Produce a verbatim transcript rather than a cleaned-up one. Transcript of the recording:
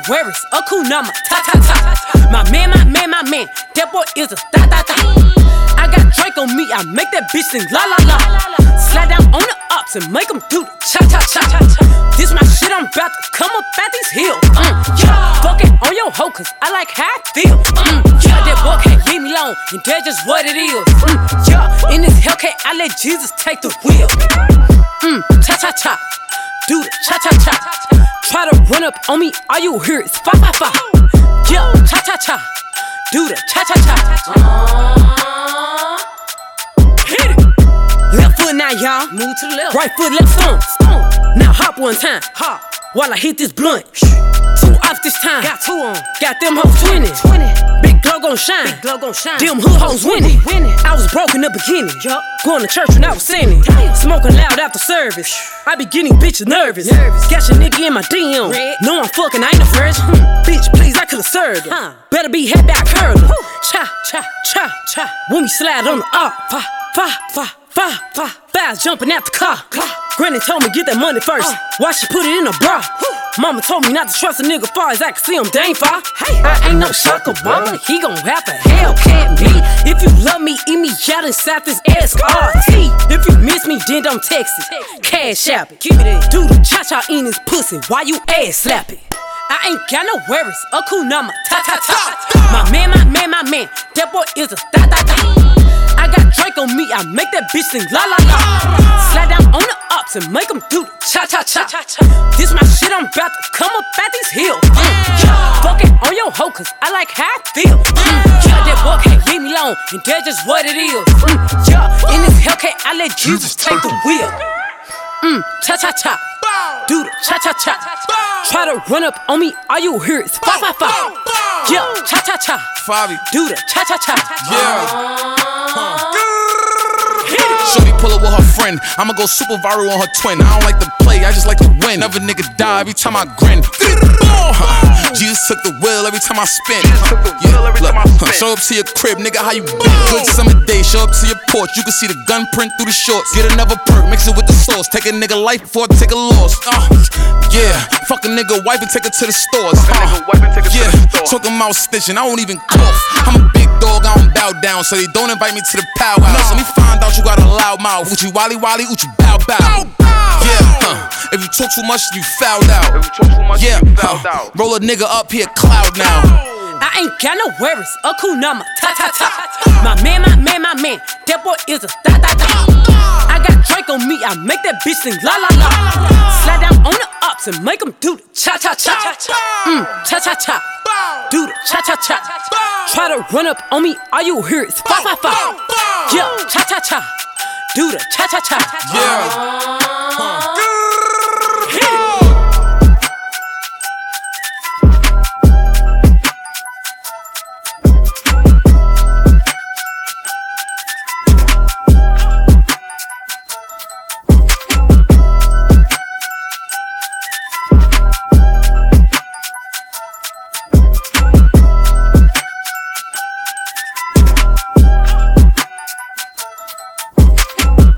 where it's a kunama, ta ta ta. My man, my man, my man, that boy is a ta ta ta. I got Drake on me, I make that bitch sing la la la. Slide down on the ups and make them do the cha cha cha. This my shit, I'm about to come up at these hills. Mm, yeah, fuck it on your hoe, cause I like how I feel. Mm, yeah, that boy can't leave me alone, and that's just what it is. Mm, yeah, in this Hellcat, I let Jesus take the wheel. Mm, cha cha cha, do the cha cha cha. Try to run up on me, all you hear is fa fa fa. Yeah, cha cha cha, do the cha cha cha. Hit it. Left foot now, y'all. Move to the left. Right foot, left stomp. Now hop one time. Hop. While I hit this blunt. Two off this time. Got two on. Got them hoes twinning. Big glow gon' shine. Big glow gon' shine. Them hood hoes winning. I was broke in the beginning. Yup. Going to church when I was sinning. Smoking loud after service. I be getting bitches nervous. nervous. Got your nigga in my D M. Red. No, I'm fucking, I ain't a virgin. Hmm. Bitch, please, I could've served her. Huh. Better be head back curling. Cha, cha, cha, cha. When we slide on the up. Fa, fa, fa, fa, fa. Fast jumping out the car. Granny told me get that money first. Uh, Why she put it in a bra? Whew. Mama told me not to trust a nigga far as I can see him, they ain't far. Hey, I ain't no sucker, mama. He gon' have a Hellcat me. If you love me, eat me out inside this S R T. If you miss me, then don't text it. Cash app it. Keep it in. Do the cha-cha in his pussy while you ass slap it. I ain't got no worries. A kunama, ta ta ta. My man, my man, my man. That boy is a ta ta ta. I got Drake on me, I make that bitch sing la la la. Slide down on the ups and make them do the cha cha cha. This my shit, I'm about to come up at these hills. Mm, yeah, fuck it on your hoe, cause I like how I feel. Mm, yeah, that boy can't leave me alone, and that's just what it is. Mm, yeah, in this Hellcat, I let Jesus take the wheel. Mm, cha cha cha, do the cha cha cha. Try to run up on me, all you hear is fa fa fa. Yeah, cha cha cha, Fabi, do the cha cha cha. Yeah. Shorty pull up with her friend. I'ma go super viral on her twin. I don't like to play, I just like to win. Never nigga die every time I grin. Jesus took the wheel every time I spin. Yeah, look, show up to your crib, nigga, how you been? Good summer day, show up to your porch. You can see the gun print through the shorts. Get another perk, mix it with the sauce. Take a nigga life before I take a loss. Uh, yeah, fuck a nigga wife and take her to the stores. Uh, yeah, talking about stitching, I won't even cough. I'm a big dog, I don't bow down, so they don't invite me to the powwow. Let me find out you got a loud mouth. Uchi wally wally, uchi bow bow. Yeah, huh. If you talk too much, you fouled out. If you talk too much, yeah, you fouled huh. out. Roll a nigga up here, cloud now. I ain't got no worries. A kunama, ta ta ta. My man, my man, my man. That boy is a ta ta ta. I got Drake on me, I make that bitch sing la la la. Slide down on the ups and make them do the cha cha cha. Mm, cha cha cha, do the cha cha cha. Try to run up on me, all you hear is fa fa fa. Yeah, cha cha cha, do the cha cha cha. Yeah. Huh.